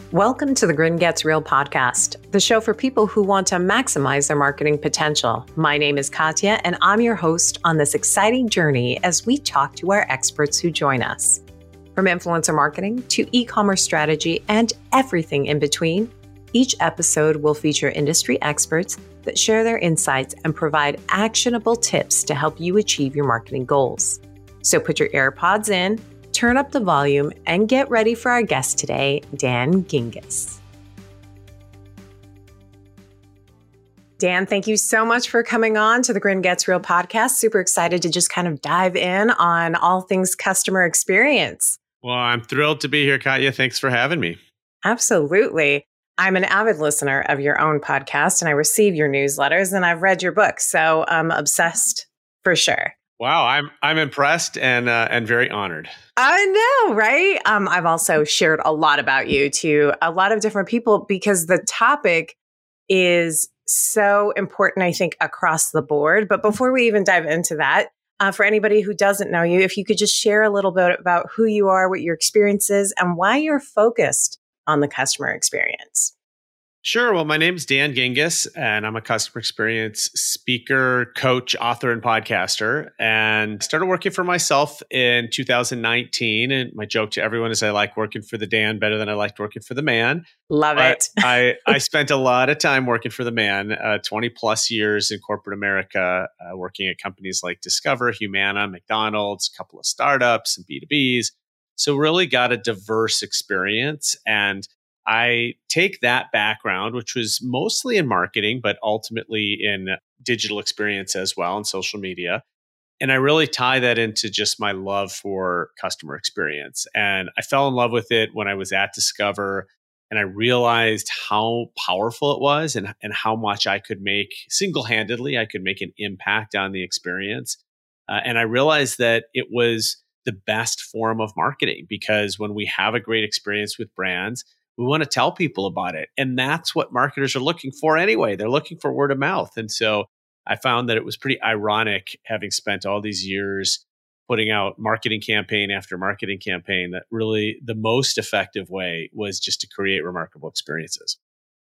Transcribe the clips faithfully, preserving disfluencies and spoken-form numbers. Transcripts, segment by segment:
Welcome to the Grin Gets Real podcast, the show for people who want to maximize their marketing potential. My name is Katya, and I'm your host on this exciting journey as we talk to our experts who join us. From influencer marketing to e-commerce strategy and everything in between, each episode will feature industry experts that share their insights and provide actionable tips to help you achieve your marketing goals. So put your AirPods in, turn up the volume, and get ready for our guest today, Dan Gingiss. Dan, thank you so much for coming on to the Grin Gets Real podcast. Super excited to just kind of dive in on all things customer experience. Well, I'm thrilled to be here, Katya. Thanks for having me. Absolutely. I'm an avid listener of your own podcast, and I receive your newsletters, and I've read your book, so I'm obsessed for sure. Wow, I'm I'm impressed and uh, and very honored. I know, right? Um, I've also shared a lot about you to a lot of different people because the topic is so important, I think, across the board. But before we even dive into that, uh, for anybody who doesn't know you, if you could just share a little bit about who you are, what your experience is, and why you're focused on the customer experience. Sure. Well, my name is Dan Gingiss, and I'm a customer experience speaker, coach, author, and podcaster. And started working for myself in two thousand nineteen. And my joke to everyone is I like working for the Dan better than I liked working for the man. Love but it. I, I spent a lot of time working for the man, uh, twenty plus years in corporate America, uh, working at companies like Discover, Humana, McDonald's, a couple of startups and B two Bs. So really got a diverse experience. And I take that background, which was mostly in marketing, but ultimately in digital experience as well and social media. And I really tie that into just my love for customer experience. And I fell in love with it when I was at Discover, and I realized how powerful it was and, and how much I could make single-handedly, I could make an impact on the experience. Uh, and I realized that it was the best form of marketing because when we have a great experience with brands, we want to tell people about it. And that's what marketers are looking for anyway. They're looking for word of mouth. And so I found that it was pretty ironic, having spent all these years putting out marketing campaign after marketing campaign, that really the most effective way was just to create remarkable experiences.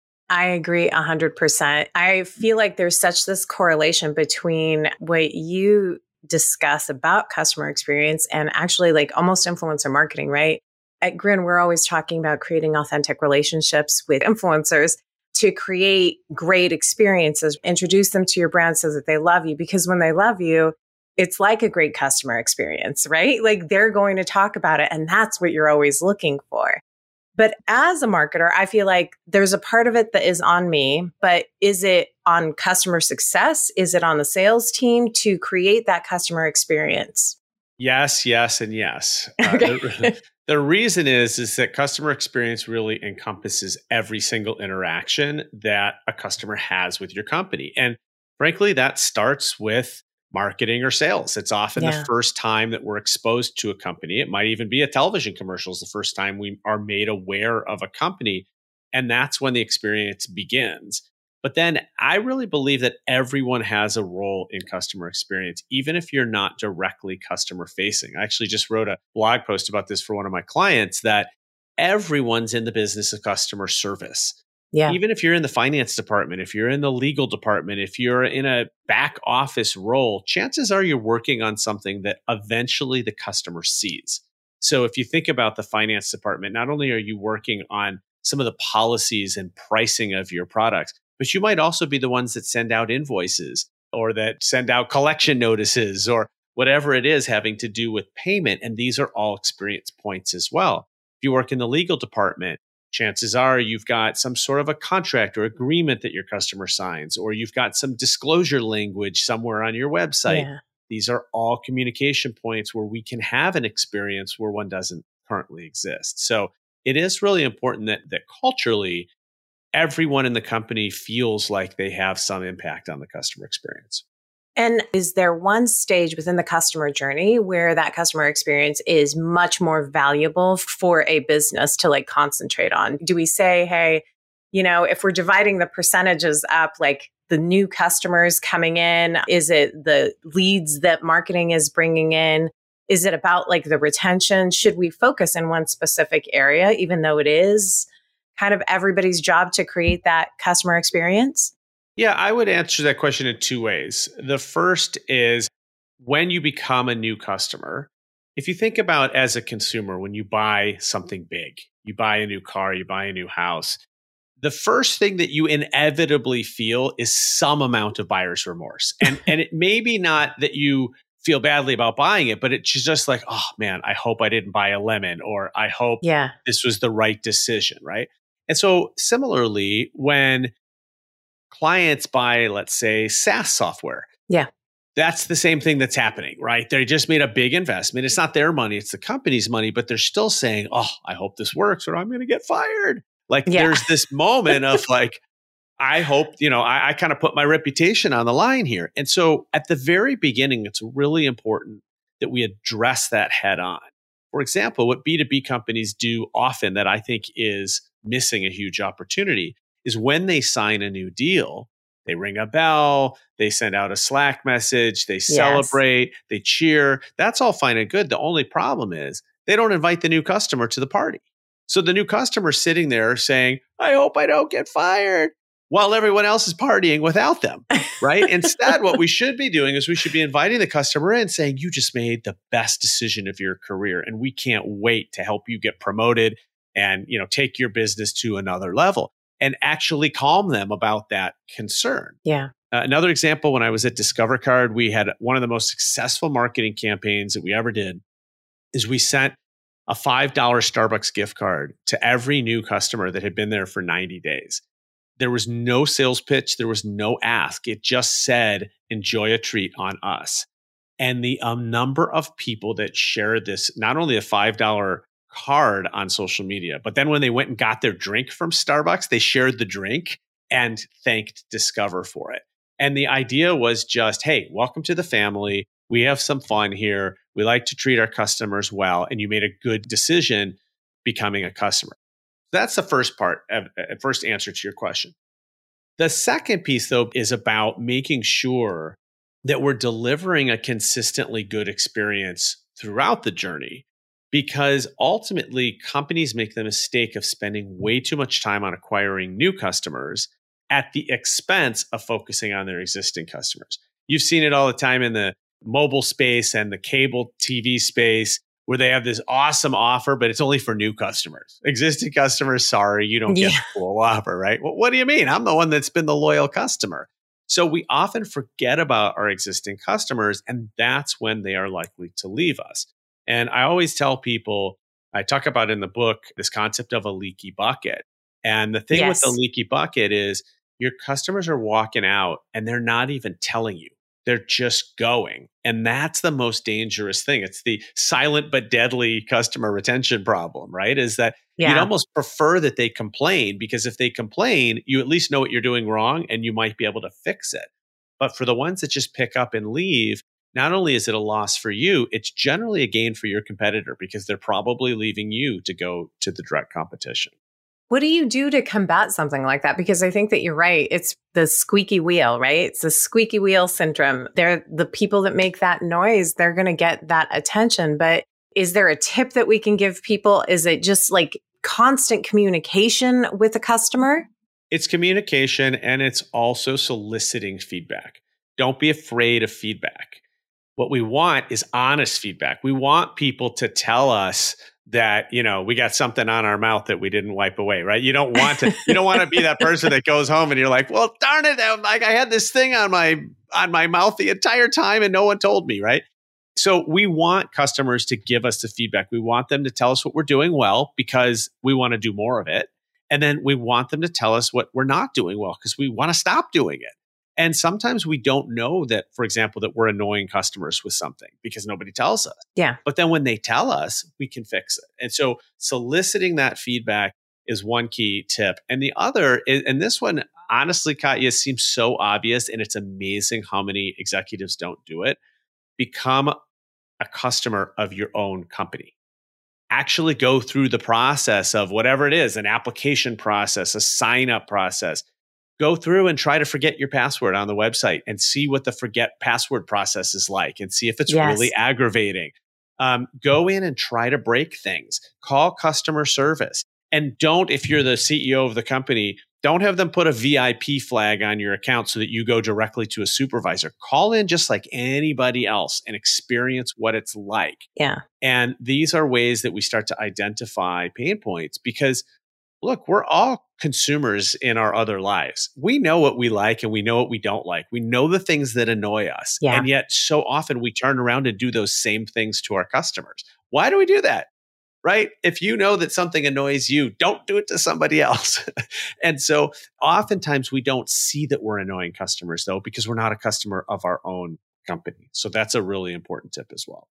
I agree one hundred percent. I feel like there's such this correlation between what you discuss about customer experience and actually like almost influencer marketing, right? At Grin, we're always talking about creating authentic relationships with influencers to create great experiences, introduce them to your brand so that they love you. Because when they love you, it's like a great customer experience, right? Like they're going to talk about it, and that's what you're always looking for. But as a marketer, I feel like there's a part of it that is on me, but is it on customer success? Is it on the sales team to create that customer experience? Yes, yes, and yes. Okay. Uh, the, the reason is, is that customer experience really encompasses every single interaction that a customer has with your company. And frankly, that starts with marketing or sales. It's often Yeah. the first time that we're exposed to a company. It might even be a television commercial is the first time we are made aware of a company. And that's when the experience begins. But then I really believe that everyone has a role in customer experience, even if you're not directly customer facing. I actually just wrote a blog post about this for one of my clients, that everyone's in the business of customer service. Yeah. Even if you're in the finance department, if you're in the legal department, if you're in a back office role, chances are you're working on something that eventually the customer sees. So if you think about the finance department, not only are you working on some of the policies and pricing of your products, but you might also be the ones that send out invoices or that send out collection notices or whatever it is having to do with payment. And these are all experience points as well. If you work in the legal department, chances are you've got some sort of a contract or agreement that your customer signs, or you've got some disclosure language somewhere on your website. Yeah. These are all communication points where we can have an experience where one doesn't currently exist. So it is really important that that culturally, everyone in the company feels like they have some impact on the customer experience. And is there one stage within the customer journey where that customer experience is much more valuable for a business to like concentrate on? Do we say, hey, you know, if we're dividing the percentages up, like the new customers coming in, is it the leads that marketing is bringing in? Is it about like the retention? Should we focus in one specific area, even though it is kind of everybody's job to create that customer experience? Yeah, I would answer that question in two ways. The first is when you become a new customer, if you think about as a consumer, when you buy something big, you buy a new car, you buy a new house, the first thing that you inevitably feel is some amount of buyer's remorse. And, and it may be not that you feel badly about buying it, but it's just like, oh man, I hope I didn't buy a lemon, or I hope yeah. this was the right decision, right? And so similarly, when clients buy, let's say, SaaS software, yeah, that's the same thing that's happening, right? They just made a big investment. It's not their money, it's the company's money, but they're still saying, oh, I hope this works or I'm going to get fired. Like yeah. there's this moment of like, I hope, you know, I, I kind of put my reputation on the line here. And so at the very beginning, it's really important that we address that head on. For example, what B two B companies do often that I think is missing a huge opportunity is when they sign a new deal, they ring a bell, they send out a Slack message, they celebrate, yes. they cheer. That's all fine and good. The only problem is they don't invite the new customer to the party. So the new customer is sitting there saying, I hope I don't get fired, while everyone else is partying without them, right? Instead, what we should be doing is we should be inviting the customer in saying, you just made the best decision of your career, and we can't wait to help you get promoted and, you know, take your business to another level, and actually calm them about that concern. Yeah. Uh, another example, when I was at Discover Card, we had one of the most successful marketing campaigns that we ever did, is we sent a five dollar Starbucks gift card to every new customer that had been there for ninety days. There was no sales pitch. There was no ask. It just said, enjoy a treat on us. And the um, number of people that shared this, not only a five dollar card on social media, but then when they went and got their drink from Starbucks, they shared the drink and thanked Discover for it. And the idea was just, hey, welcome to the family. We have some fun here. We like to treat our customers well. And you made a good decision becoming a customer. That's the first part, uh, first answer to your question. The second piece, though, is about making sure that we're delivering a consistently good experience throughout the journey, because ultimately companies make the mistake of spending way too much time on acquiring new customers at the expense of focusing on their existing customers. You've seen it all the time in the mobile space and the cable T V space, where they have this awesome offer, but it's only for new customers. Existing customers, sorry, you don't get yeah. the full offer, right? Well, what do you mean? I'm the one that's been the loyal customer. So we often forget about our existing customers, and that's when they are likely to leave us. And I always tell people, I talk about in the book, this concept of a leaky bucket. And the thing yes. with the leaky bucket is your customers are walking out and they're not even telling you. They're just going. And that's the most dangerous thing. It's the silent but deadly customer retention problem, right? Is that yeah. you'd almost prefer that they complain, because if they complain, you at least know what you're doing wrong and you might be able to fix it. But for the ones that just pick up and leave, not only is it a loss for you, it's generally a gain for your competitor, because they're probably leaving you to go to the direct competition. What do you do to combat something like that? Because I think that you're right. It's the squeaky wheel, right? It's the squeaky wheel syndrome. They're the people that make that noise. They're going to get that attention. But is there a tip that we can give people? Is it just like constant communication with the customer? It's communication, and it's also soliciting feedback. Don't be afraid of feedback. What we want is honest feedback. We want people to tell us that, you know, we got something on our mouth that we didn't wipe away, right? You don't want to, you don't want to be that person that goes home and you're like, well, darn it, like I had this thing on my, on my mouth the entire time and no one told me, right? So we want customers to give us the feedback. We want them to tell us what we're doing well, because we want to do more of it. And then we want them to tell us what we're not doing well, because we want to stop doing it. And sometimes we don't know that, for example, that we're annoying customers with something because nobody tells us. Yeah. But then when they tell us, we can fix it. And so soliciting that feedback is one key tip. And the other, is, and this one, honestly, Katya, seems so obvious, and it's amazing how many executives don't do it. Become a customer of your own company. Actually go through the process of whatever it is, an application process, a sign-up process. Go through and try to forget your password on the website and see what the forget password process is like, and see if it's yes. really aggravating. Um, go in and try to break things. Call customer service. And don't, if you're the C E O of the company, don't have them put a V I P flag on your account so that you go directly to a supervisor. Call in just like anybody else and experience what it's like. Yeah. And these are ways that we start to identify pain points because, look, we're all consumers in our other lives. We know what we like and we know what we don't like. We know the things that annoy us. Yeah. And yet so often we turn around and do those same things to our customers. Why do we do that? Right? If you know that something annoys you, don't do it to somebody else. And so oftentimes we don't see that we're annoying customers though, because we're not a customer of our own company. So that's a really important tip as well.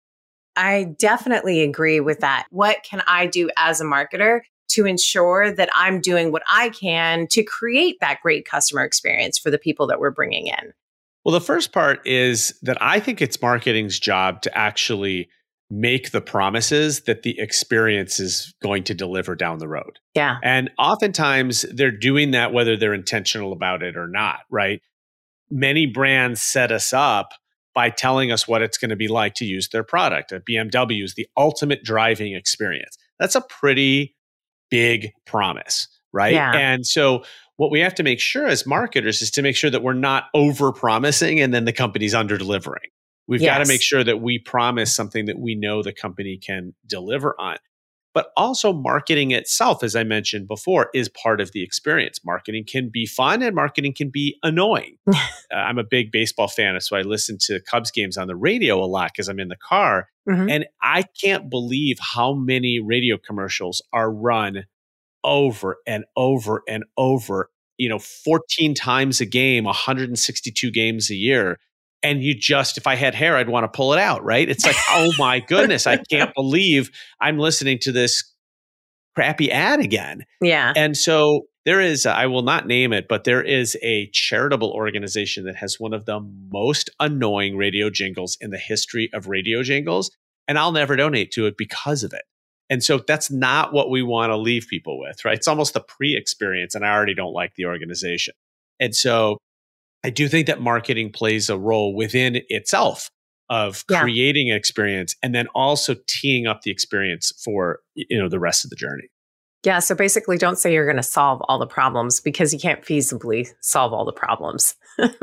I definitely agree with that. What can I do as a marketer to ensure that I'm doing what I can to create that great customer experience for the people that we're bringing in? Well, the first part is that I think it's marketing's job to actually make the promises that the experience is going to deliver down the road. Yeah. And oftentimes they're doing that whether they're intentional about it or not, right? Many brands set us up by telling us what it's going to be like to use their product. A B M W is the ultimate driving experience. That's a pretty big promise, right? Yeah. And so what we have to make sure as marketers is to make sure that we're not over promising and then the company's under delivering. We've Yes. got to make sure that we promise something that we know the company can deliver on. But also marketing itself, as I mentioned before, is part of the experience. Marketing can be fun and marketing can be annoying. uh, I'm a big baseball fan, so I listen to Cubs games on the radio a lot because I'm in the car. Mm-hmm. And I can't believe how many radio commercials are run over and over and over, you know, fourteen times a game, one hundred sixty-two games a year. And you just, if I had hair, I'd want to pull it out, right? It's like, oh my goodness, I can't believe I'm listening to this crappy ad again. Yeah. And so there is, I will not name it, but there is a charitable organization that has one of the most annoying radio jingles in the history of radio jingles. And I'll never donate to it because of it. And so that's not what we want to leave people with, right? It's almost the pre-experience, and I already don't like the organization. And so I do think that marketing plays a role within itself of Yeah. creating an experience and then also teeing up the experience for, you know, the rest of the journey. Yeah. So basically, don't say you're going to solve all the problems because you can't feasibly solve all the problems.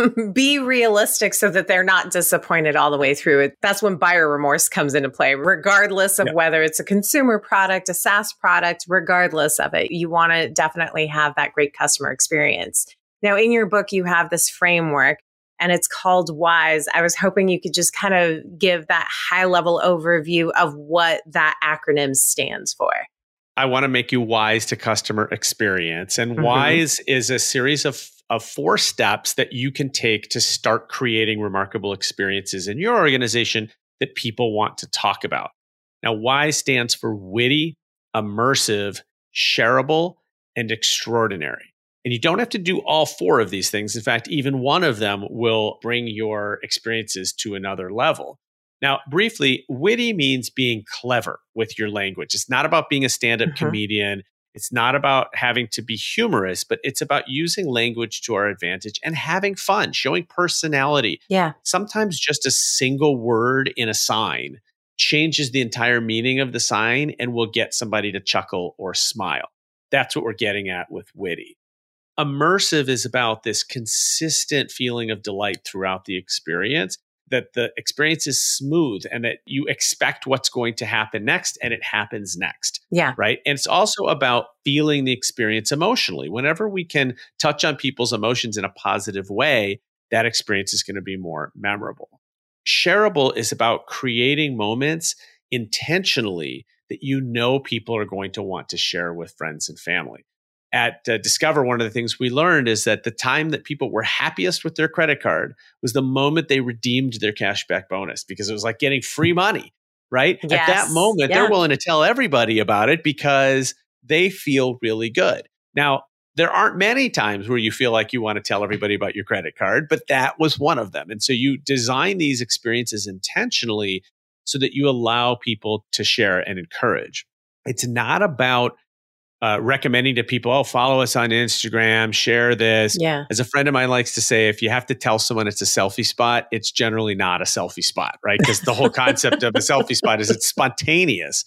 Be realistic so that they're not disappointed all the way through it. That's when buyer remorse comes into play, regardless of Yeah. whether it's a consumer product, a SaaS product, regardless of it. You want to definitely have that great customer experience. Now, in your book, you have this framework and it's called WISE. I was hoping you could just kind of give that high level overview of what that acronym stands for. I want to make you wise to customer experience. And Mhm. WISE is a series of, of four steps that you can take to start creating remarkable experiences in your organization that people want to talk about. Now, WISE stands for witty, immersive, shareable, and extraordinary. And you don't have to do all four of these things. In fact, even one of them will bring your experiences to another level. Now, briefly, witty means being clever with your language. It's not about being a stand-up Mm-hmm. comedian. It's not about having to be humorous, but it's about using language to our advantage and having fun, showing personality. Yeah. Sometimes just a single word in a sign changes the entire meaning of the sign and will get somebody to chuckle or smile. That's what we're getting at with witty. Immersive is about this consistent feeling of delight throughout the experience, that the experience is smooth and that you expect what's going to happen next and it happens next. Yeah. Right. And it's also about feeling the experience emotionally. Whenever we can touch on people's emotions in a positive way, that experience is going to be more memorable. Shareable is about creating moments intentionally that you know people are going to want to share with friends and family. At uh, Discover, one of the things we learned is that the time that people were happiest with their credit card was the moment they redeemed their cashback bonus, because it was like getting free money, right? Yes. At that moment, Yeah. they're willing to tell everybody about it because they feel really good. Now, there aren't many times where you feel like you want to tell everybody about your credit card, but that was one of them. And so you design these experiences intentionally so that you allow people to share and encourage. It's not about Uh, recommending to people, oh, follow us on Instagram, share this. Yeah. As a friend of mine likes to say, if you have to tell someone it's a selfie spot, it's generally not a selfie spot, right? Because the whole concept of a selfie spot is it's spontaneous.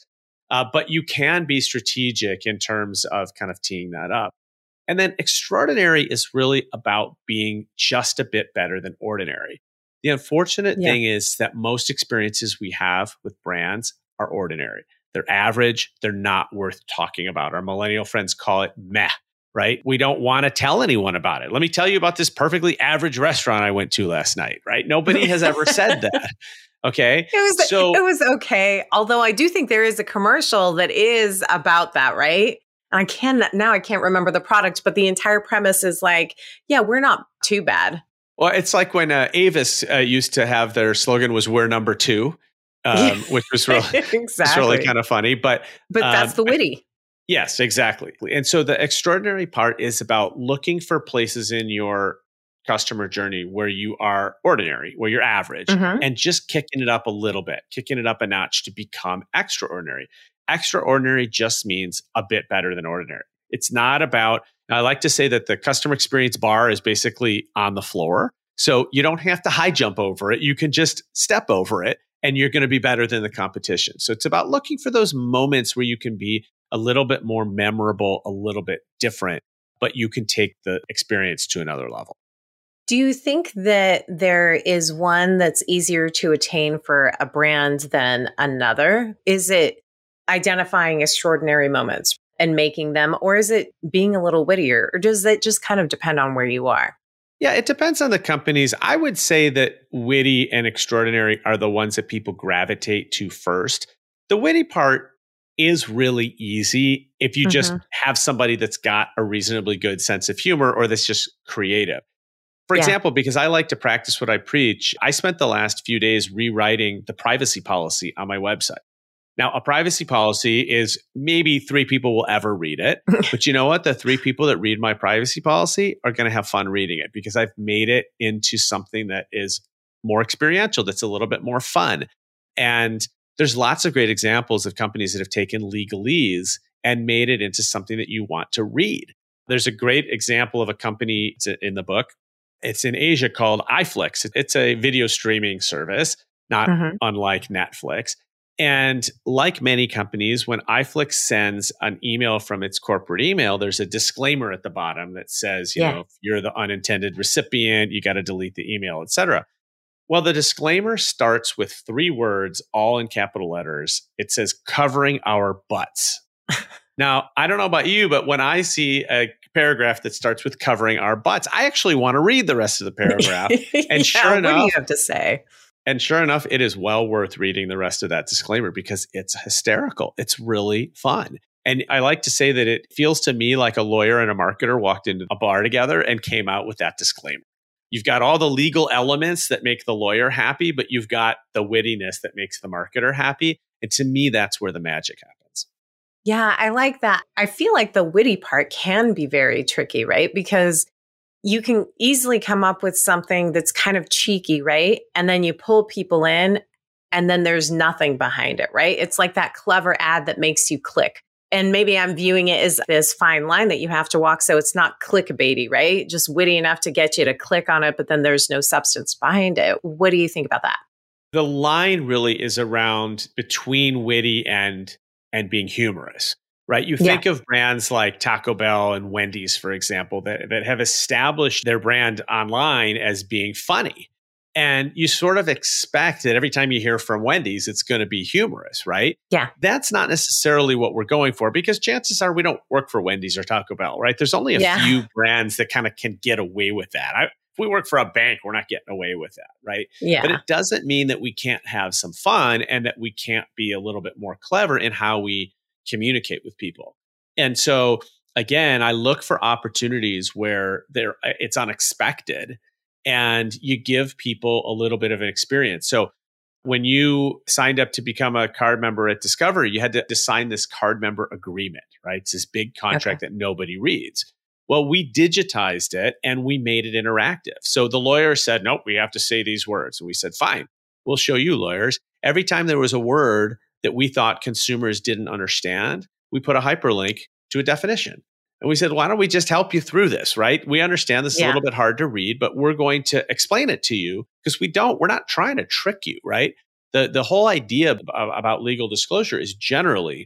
Uh, but you can be strategic in terms of kind of teeing that up. And then extraordinary is really about being just a bit better than ordinary. The unfortunate Yeah. thing is that most experiences we have with brands are ordinary. They're average. They're not worth talking about. Our millennial friends call it meh, right? We don't want to tell anyone about it. Let me tell you about this perfectly average restaurant I went to last night, right? Nobody has ever said that. Okay. It was so it was okay. Although I do think there is a commercial that is about that, right? And I can now I can't remember the product, but the entire premise is like, yeah, we're not too bad. Well, it's like when uh, Avis uh, used to have their slogan was "We're number two," um, which was really exactly. it's really kind of funny. But but um, that's the witty. Yes, exactly. And so the extraordinary part is about looking for places in your customer journey where you are ordinary, where you're average, Mm-hmm. and just kicking it up a little bit, kicking it up a notch to become extraordinary. Extraordinary just means a bit better than ordinary. It's not about, I like to say that the customer experience bar is basically on the floor. So you don't have to high jump over it. You can just step over it and you're going to be better than the competition. So it's about looking for those moments where you can be a little bit more memorable, a little bit different, but you can take the experience to another level. Do you think that there is one that's easier to attain for a brand than another? Is it identifying extraordinary moments and making them, or is it being a little wittier, or does it just kind of depend on where you are? Yeah, it depends on the companies. I would say that witty and extraordinary are the ones that people gravitate to first. The witty part is really easy if you just Mhm. have somebody that's got a reasonably good sense of humor or that's just creative. For Yeah. example, because I like to practice what I preach, I spent the last few days rewriting the privacy policy on my website. Now, a privacy policy is maybe three people will ever read it. But you know what? The three people that read my privacy policy are going to have fun reading it because I've made it into something that is more experiential, that's a little bit more fun. And there's lots of great examples of companies that have taken legalese and made it into something that you want to read. There's a great example of a company in the book. It's in Asia called iFlix. It's a video streaming service, not Mhm. unlike Netflix. And like many companies, when iFlix sends an email from its corporate email, there's a disclaimer at the bottom that says, you Yeah. know, if you're the unintended recipient, you got to delete the email, et cetera. Well, the disclaimer starts with three words, all in capital letters. It says, covering our butts. Now, I don't know about you, but when I see a paragraph that starts with covering our butts, I actually want to read the rest of the paragraph. And Yeah, sure what do enough, you have to say? And sure enough, it is well worth reading the rest of that disclaimer because it's hysterical. It's really fun. And I like to say that it feels to me like a lawyer and a marketer walked into a bar together and came out with that disclaimer. You've got all the legal elements that make the lawyer happy, but you've got the wittiness that makes the marketer happy. And to me, that's where the magic happens. Yeah, I like that. I feel like the witty part can be very tricky, right? Because you can easily come up with something that's kind of cheeky, right? And then you pull people in and then there's nothing behind it, right? It's like that clever ad that makes you click. And maybe I'm viewing it as this fine line that you have to walk. So it's not clickbaity, right? Just witty enough to get you to click on it, but then there's no substance behind it. What do you think about that? The line really is around between witty and and being humorous. Right. You think yeah. of brands like Taco Bell and Wendy's, for example, that, that have established their brand online as being funny. And you sort of expect that every time you hear from Wendy's, it's going to be humorous, right? Yeah. That's not necessarily what we're going for because chances are we don't work for Wendy's or Taco Bell, right? There's only a yeah. few brands that kind of can get away with that. I, if we work for a bank, we're not getting away with that, right? Yeah. But it doesn't mean that we can't have some fun and that we can't be a little bit more clever in how we communicate with people. And so again, I look for opportunities where there it's unexpected and you give people a little bit of an experience. So when you signed up to become a card member at Discovery, you had to, to sign this card member agreement, right? It's this big contract okay. that nobody reads. Well, we digitized it and we made it interactive. So the lawyer said, nope, we have to say these words. And we said, fine, we'll show you lawyers. Every time there was a word that we thought consumers didn't understand, we put a hyperlink to a definition. And we said, why don't we just help you through this, right? We understand this is yeah. a little bit hard to read, but we're going to explain it to you because we don't, we're not trying to trick you, right? The, the whole idea about legal disclosure is generally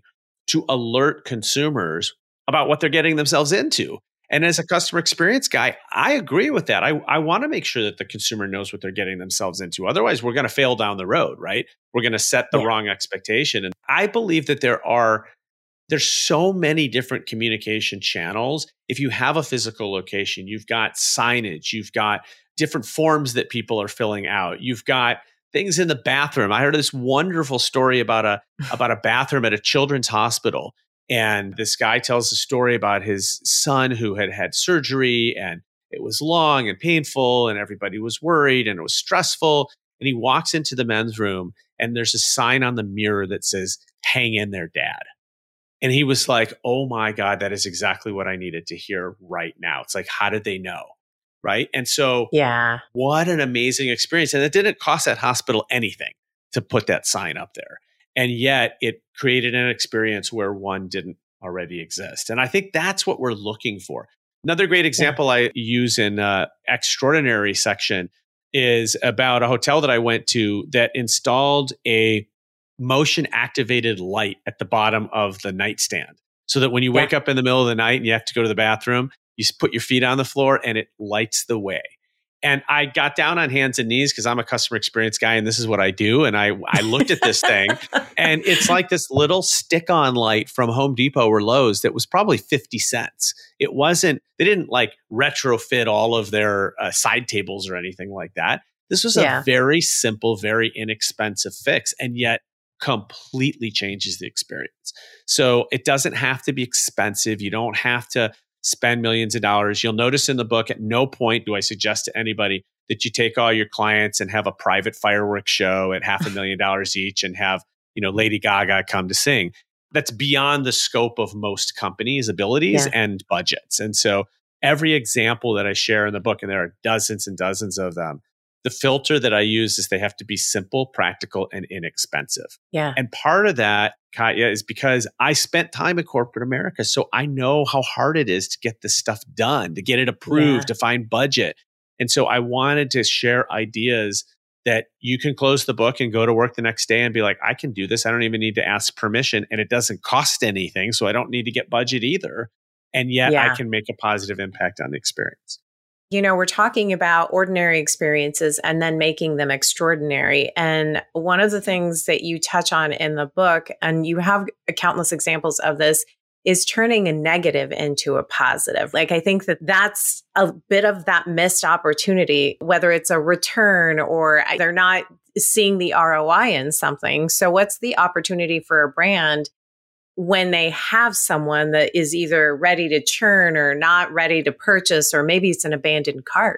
to alert consumers about what they're getting themselves into. And as a customer experience guy, I agree with that. I, I want to make sure that the consumer knows what they're getting themselves into. Otherwise, we're going to fail down the road, right? We're going to set the yeah. wrong expectation. And I believe that there are there's so many different communication channels. If you have a physical location, you've got signage, you've got different forms that people are filling out, you've got things in the bathroom. I heard this wonderful story about a about a bathroom at a children's hospital. And this guy tells a story about his son who had had surgery, and it was long and painful, and everybody was worried, and it was stressful. And he walks into the men's room, and there's a sign on the mirror that says, "Hang in there, Dad." And he was like, oh my God, that is exactly what I needed to hear right now. It's like, how did they know? Right. And so, yeah, what an amazing experience. And it didn't cost that hospital anything to put that sign up there. And yet it created an experience where one didn't already exist. And I think that's what we're looking for. Another great example yeah. I use in uh, extraordinary section is about a hotel that I went to that installed a motion activated light at the bottom of the nightstand, so that when you wake yeah. up in the middle of the night and you have to go to the bathroom, you just put your feet on the floor and it lights the way. And I got down on hands and knees because I'm a customer experience guy and this is what I do. And I, I looked at this thing and it's like this little stick-on light from Home Depot or Lowe's that was probably fifty cents. It wasn't, they didn't like retrofit all of their uh, side tables or anything like that. This was yeah. a very simple, very inexpensive fix. And yet completely changes the experience. So it doesn't have to be expensive. You don't have to spend millions of dollars. You'll notice in the book, at no point do I suggest to anybody that you take all your clients and have a private fireworks show at half a million dollars each and have, you know, Lady Gaga come to sing. That's beyond the scope of most companies' abilities yeah. and budgets. And so every example that I share in the book, and there are dozens and dozens of them, the filter that I use is they have to be simple, practical, and inexpensive. Yeah. And part of that, Katya, is because I spent time in corporate America. So I know how hard it is to get this stuff done, to get it approved, yeah. to find budget. And so I wanted to share ideas that you can close the book and go to work the next day and be like, I can do this. I don't even need to ask permission. And it doesn't cost anything. So I don't need to get budget either. And yet yeah. I can make a positive impact on the experience. You know, we're talking about ordinary experiences and then making them extraordinary. And one of the things that you touch on in the book, and you have countless examples of this, is turning a negative into a positive. Like, I think that that's a bit of that missed opportunity, whether it's a return or they're not seeing the R O I in something. So what's the opportunity for a brand when they have someone that is either ready to churn or not ready to purchase, or maybe it's an abandoned cart?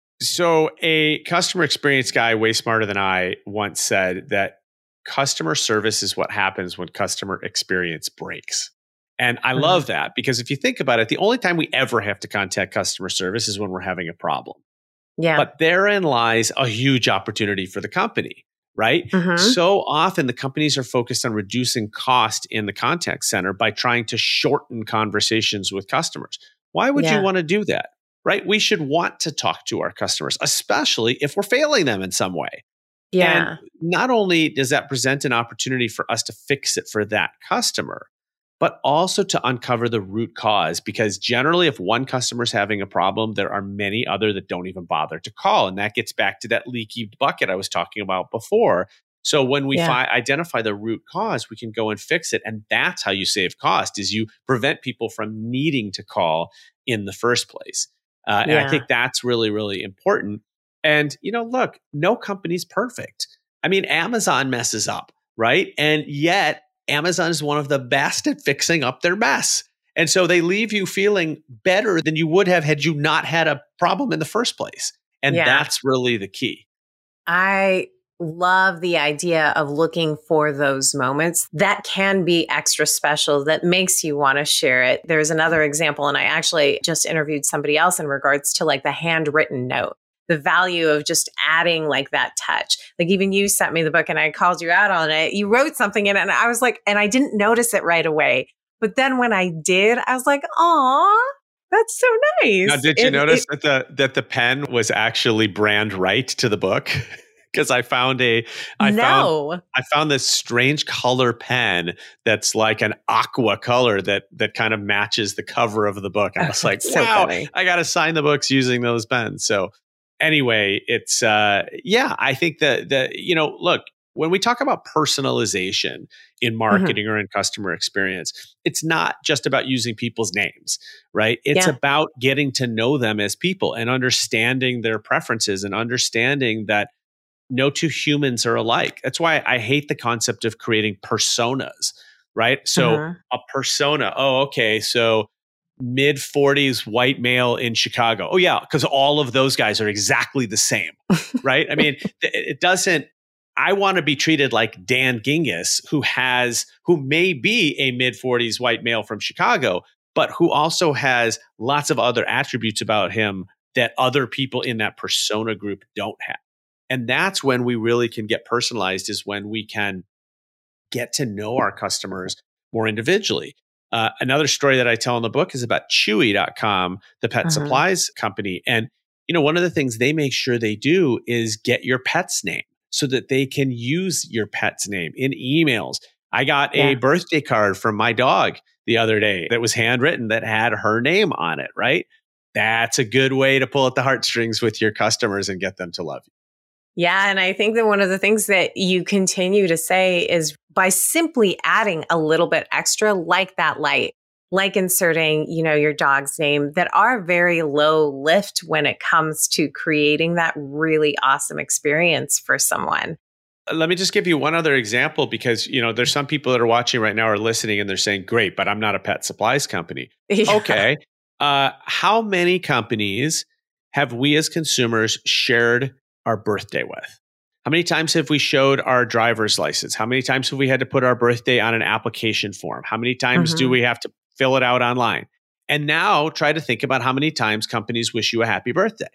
So a customer experience guy way smarter than I once said that customer service is what happens when customer experience breaks. And I mm-hmm. love that, because if you think about it, the only time we ever have to contact customer service is when we're having a problem. Yeah. But therein lies a huge opportunity for the company. Right? Mm-hmm. So often the companies are focused on reducing cost in the contact center by trying to shorten conversations with customers. Why would yeah. you want to do that? Right? We should want to talk to our customers, especially if we're failing them in some way. Yeah. And not only does that present an opportunity for us to fix it for that customer, but also to uncover the root cause. Because generally, if one customer is having a problem, there are many other that don't even bother to call. And that gets back to that leaky bucket I was talking about before. So when we yeah. fi- identify the root cause, we can go and fix it. And that's how you save cost, is you prevent people from needing to call in the first place. Uh, yeah. And I think that's really, really important. And, you know, look, no company's perfect. I mean, Amazon messes up, right? And yet, Amazon is one of the best at fixing up their mess. And so they leave you feeling better than you would have had you not had a problem in the first place. And yeah. that's really the key. I love the idea of looking for those moments that can be extra special, that makes you want to share it. There's another example, and I actually just interviewed somebody else in regards to like the handwritten note. The value of just adding like that touch. Like, even you sent me the book and I called you out on it. You wrote something in it and I was like, and I didn't notice it right away. But then when I did, I was like, aw, that's so nice. Now, did you it, notice it, that the that the pen was actually brand right to the book? because I found a, I no. found, I found this strange color pen that's like an aqua color that that kind of matches the cover of the book. I was like, so wow, funny. I got to sign the books using those pens. So anyway, it's uh, yeah, I think that that you know, look, when we talk about personalization in marketing mm-hmm. or in customer experience, it's not just about using people's names, right? It's yeah. about getting to know them as people and understanding their preferences and understanding that no two humans are alike. That's why I hate the concept of creating personas, right? So uh-huh. a persona, oh, okay, so mid forties white male in Chicago. Oh yeah, because all of those guys are exactly the same, right? I mean, it doesn't, I want to be treated like Dan Gingiss, who has, who may be a mid forties white male from Chicago, but who also has lots of other attributes about him that other people in that persona group don't have. And that's when we really can get personalized, is when we can get to know our customers more individually. Uh, another story that I tell in the book is about Chewy dot com, the pet uh-huh. supplies company. And, you know, one of the things they make sure they do is get your pet's name, so that they can use your pet's name in emails. I got yeah. a birthday card from my dog the other day that was handwritten that had her name on it, right? That's a good way to pull at the heartstrings with your customers and get them to love you. Yeah. And I think that one of the things that you continue to say is by simply adding a little bit extra, like that light, like inserting, you know, your dog's name, that are very low lift when it comes to creating that really awesome experience for someone. Let me just give you one other example, because, you know, there's some people that are watching right now or listening and they're saying, great, but I'm not a pet supplies company. Yeah. Okay. Uh, how many companies have we as consumers shared our birthday with? How many times have we showed our driver's license? How many times have we had to put our birthday on an application form? How many times mm-hmm. do we have to fill it out online? And now try to think about how many times companies wish you a happy birthday.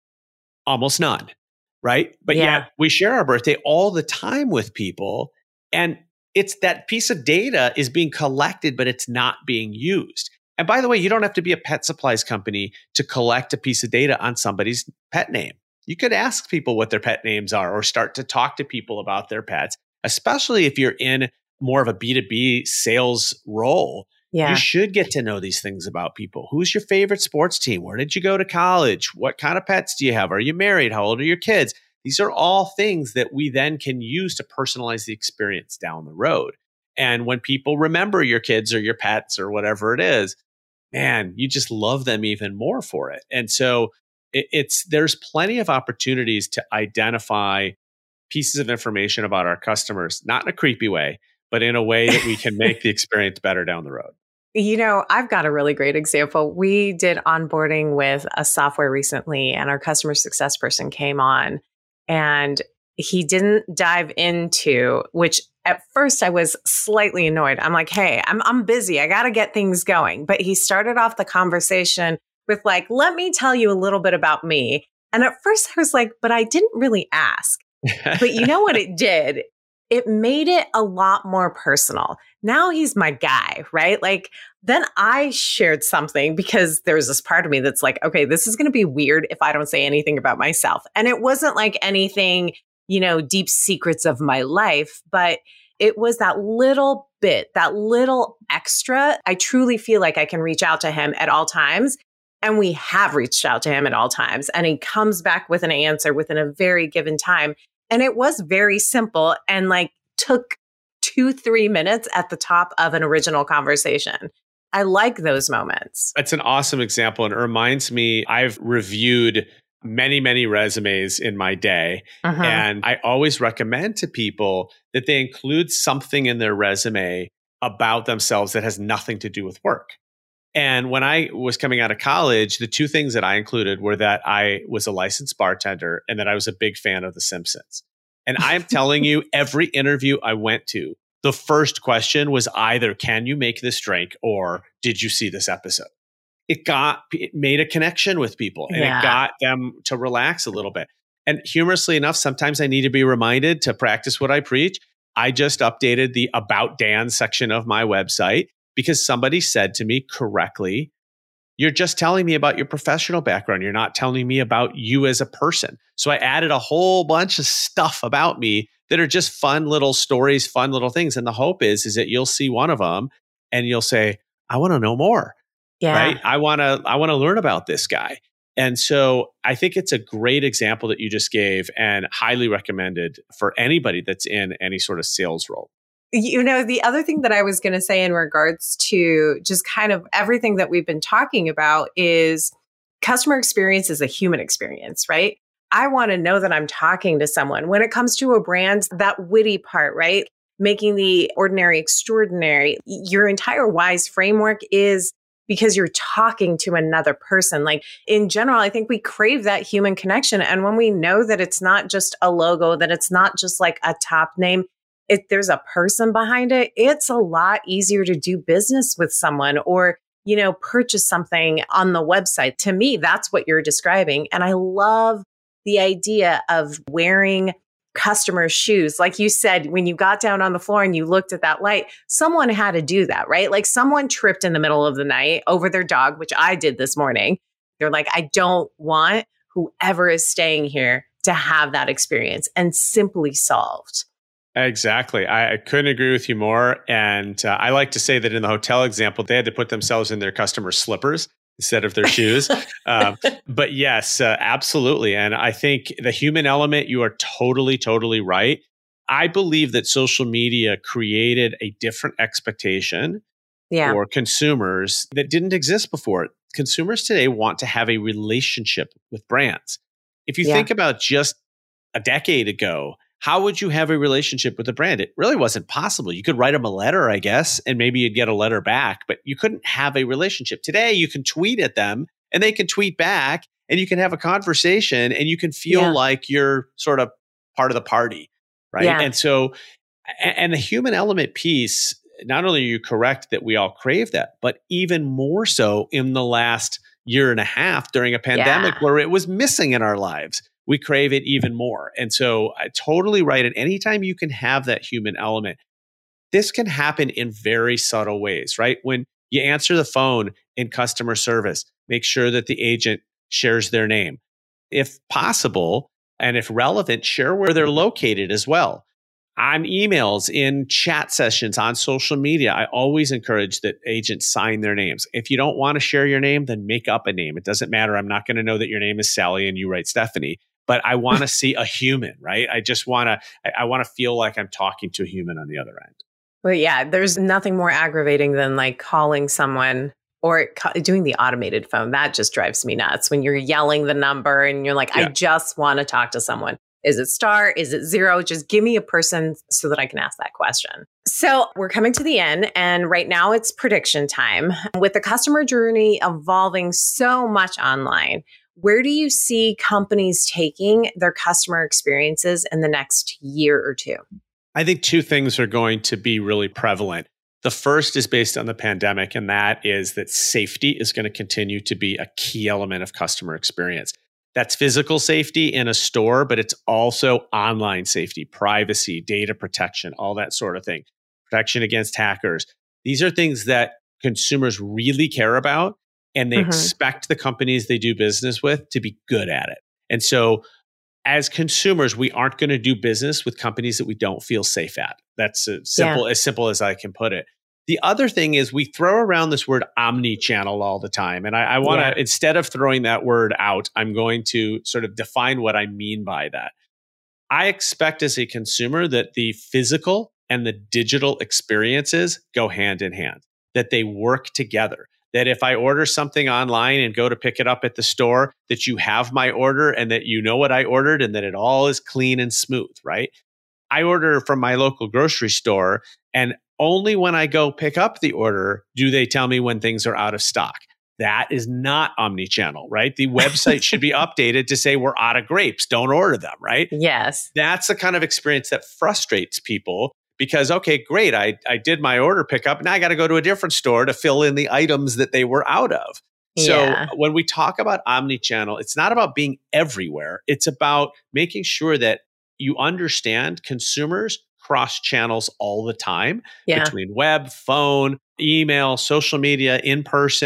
Almost none, right? But yeah. yet we share our birthday all the time with people. And it's that piece of data is being collected, but it's not being used. And by the way, you don't have to be a pet supplies company to collect a piece of data on somebody's pet name. You could ask people what their pet names are or start to talk to people about their pets, especially if you're in more of a B two B sales role. Yeah. You should get to know these things about people. Who's your favorite sports team? Where did you go to college? What kind of pets do you have? Are you married? How old are your kids? These are all things that we then can use to personalize the experience down the road. And when people remember your kids or your pets or whatever it is, man, you just love them even more for it. And so it, it's there's plenty of opportunities to identify pieces of information about our customers, not in a creepy way, but in a way that we can make the experience better down the road. You know, I've got a really great example. We did onboarding with a software recently, and our customer success person came on, and he didn't dive into, which at first I was slightly annoyed. I'm like, hey, I'm I'm busy. I got to get things going. But he started off the conversation with like, let me tell you a little bit about me. And at first I was like, but I didn't really ask. But you know what it did? It made it a lot more personal. Now he's my guy, right? Like, then I shared something because there's this part of me that's like, okay, this is going to be weird if I don't say anything about myself. And it wasn't like anything, you know, deep secrets of my life, but it was that little bit, that little extra. I truly feel like I can reach out to him at all times. And we have reached out to him at all times. And he comes back with an answer within a very given time. And it was very simple and like took two, three minutes at the top of an original conversation. I like those moments. That's an awesome example. And it reminds me, I've reviewed many, many resumes in my day. Uh-huh. And I always recommend to people that they include something in their resume about themselves that has nothing to do with work. And when I was coming out of college, the two things that I included were that I was a licensed bartender and that I was a big fan of The Simpsons. And I'm telling you, every interview I went to, the first question was either, can you make this drink, or did you see this episode? It got, it made a connection with people, and yeah. it got them to relax a little bit. And humorously enough, sometimes I need to be reminded to practice what I preach. I just updated the About Dan section of my website because somebody said to me correctly, you're just telling me about your professional background. You're not telling me about you as a person. So I added a whole bunch of stuff about me that are just fun little stories, fun little things. And the hope is, is that you'll see one of them and you'll say, I want to know more, Yeah. right? I want to, I want to learn about this guy. And so I think it's a great example that you just gave and highly recommended for anybody that's in any sort of sales role. You know, the other thing that I was going to say in regards to just kind of everything that we've been talking about is customer experience is a human experience, right? I want to know that I'm talking to someone. When it comes to a brand, that witty part, right? Making the ordinary extraordinary. Your entire WISE framework is because you're talking to another person. Like in general, I think we crave that human connection. And when we know that it's not just a logo, that it's not just like a top name, if there's a person behind it, it's a lot easier to do business with someone or, you know, purchase something on the website. To me, that's what you're describing. And I love the idea of wearing customer shoes. Like you said, when you got down on the floor and you looked at that light, someone had to do that, right? Like someone tripped in the middle of the night over their dog, which I did this morning. They're like, I don't want whoever is staying here to have that experience, and simply solved. Exactly. I, I couldn't agree with you more. And uh, I like to say that in the hotel example, they had to put themselves in their customer slippers instead of their shoes. Um, but yes, uh, absolutely. And I think the human element, you are totally, totally right. I believe that social media created a different expectation Yeah. for consumers that didn't exist before. Consumers today want to have a relationship with brands. If you Yeah. think about just a decade ago, how would you have a relationship with a brand? It really wasn't possible. You could write them a letter, I guess, and maybe you'd get a letter back, but you couldn't have a relationship. Today, you can tweet at them and they can tweet back and you can have a conversation and you can feel Yeah. like you're sort of part of the party, right? Yeah. And so, a- and the human element piece, not only are you correct that we all crave that, but even more so in the last year and a half during a pandemic Yeah. where it was missing in our lives. We crave it even more. And so I totally right. And anytime you can have that human element, this can happen in very subtle ways, right? When you answer the phone in customer service, make sure that the agent shares their name. If possible, and if relevant, share where they're located as well. On emails, in chat sessions, on social media, I always encourage that agents sign their names. If you don't want to share your name, then make up a name. It doesn't matter. I'm not going to know that your name is Sally and you write Stephanie. But I want to see a human, right? I just want to, I, I want to feel like I'm talking to a human on the other end. Well, yeah, there's nothing more aggravating than like calling someone or ca- doing the automated phone. That just drives me nuts when you're yelling the number and you're like, Yeah. I just want to talk to someone. Is it star? Is it zero? Just give me a person so that I can ask that question. So we're coming to the end, and right now it's prediction time. With the customer journey evolving so much online, where do you see companies taking their customer experiences in the next year or two? I think two things are going to be really prevalent. The first is based on the pandemic, and that is that safety is going to continue to be a key element of customer experience. That's physical safety in a store, but it's also online safety, privacy, data protection, all that sort of thing. Protection against hackers. These are things that consumers really care about, and they Mhm. expect the companies they do business with to be good at it. And so as consumers, we aren't going to do business with companies that we don't feel safe at. That's a simple, as simple as I can put it. The other thing is we throw around this word omni-channel all the time. And I, I want to, Yeah. instead of throwing that word out, I'm going to sort of define what I mean by that. I expect as a consumer that the physical and the digital experiences go hand in hand, that they work together. That if I order something online and go to pick it up at the store, that you have my order and that you know what I ordered and that it all is clean and smooth, right? I order from my local grocery store, and only when I go pick up the order do they tell me when things are out of stock. That is not omni-channel, right? The website should be updated to say we're out of grapes. Don't order them, right? Yes. That's the kind of experience that frustrates people because, okay, great, I, I did my order pickup. Now I got to go to a different store to fill in the items that they were out of. So Yeah. when we talk about omni-channel, it's not about being everywhere. It's about making sure that you understand consumers cross channels all the time Yeah. between web, phone, email, social media, in person.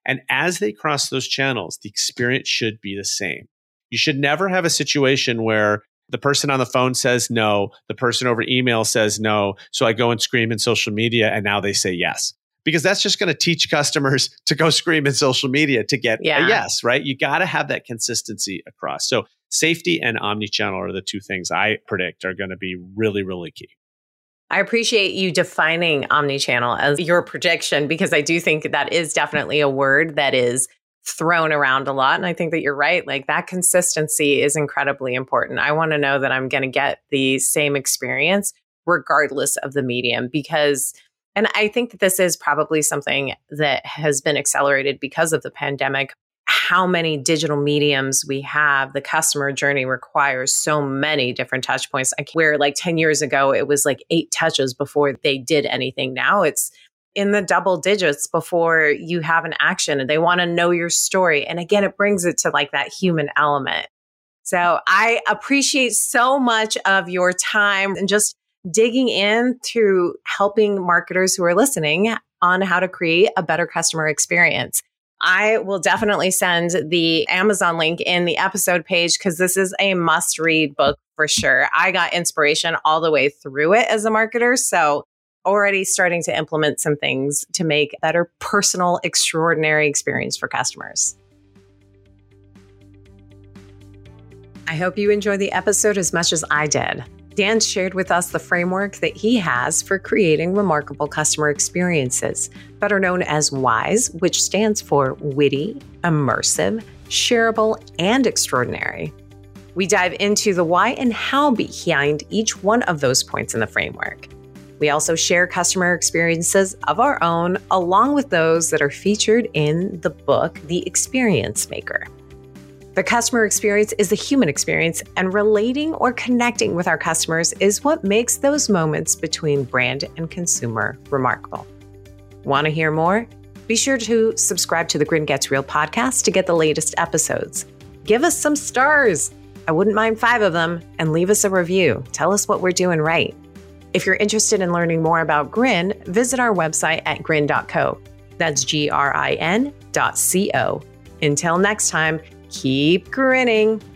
And as they cross those channels, the experience should be the same. You should never have a situation where the person on the phone says no, the person over email says no, so I go and scream in social media and now they say yes. Because that's just going to teach customers to go scream in social media to get yeah. a yes, right? You got to have that consistency across. So safety and omnichannel are the two things I predict are going to be really, really key. I appreciate you defining omnichannel as your prediction, because I do think that is definitely a word that is thrown around a lot. And I think that you're right. Like that consistency is incredibly important. I want to know that I'm going to get the same experience regardless of the medium, because, and I think that this is probably something that has been accelerated because of the pandemic. How many digital mediums we have, the customer journey requires so many different touch points. Where like ten years ago, it was like eight touches before they did anything. Now it's in the double digits before you have an action, and they want to know your story. And again, it brings it to like that human element. So I appreciate so much of your time and just digging into helping marketers who are listening on how to create a better customer experience. I will definitely send the Amazon link in the episode page because this is a must-read book for sure. I got inspiration all the way through it as a marketer. So already starting to implement some things to make a better personal, extraordinary experience for customers. I hope you enjoyed the episode as much as I did. Dan shared with us the framework that he has for creating remarkable customer experiences, better known as WISE, which stands for witty, immersive, shareable, and extraordinary. We dive into the why and how behind each one of those points in the framework. We also share customer experiences of our own, along with those that are featured in the book, The Experience Maker. The customer experience is the human experience, and relating or connecting with our customers is what makes those moments between brand and consumer remarkable. Want to hear more? Be sure to subscribe to the Grin Gets Real podcast to get the latest episodes. Give us some stars. I wouldn't mind five of them, and leave us a review. Tell us what we're doing right. If you're interested in learning more about Grin, visit our website at grin dot co. That's G R I N dot C O. Until next time, keep grinning.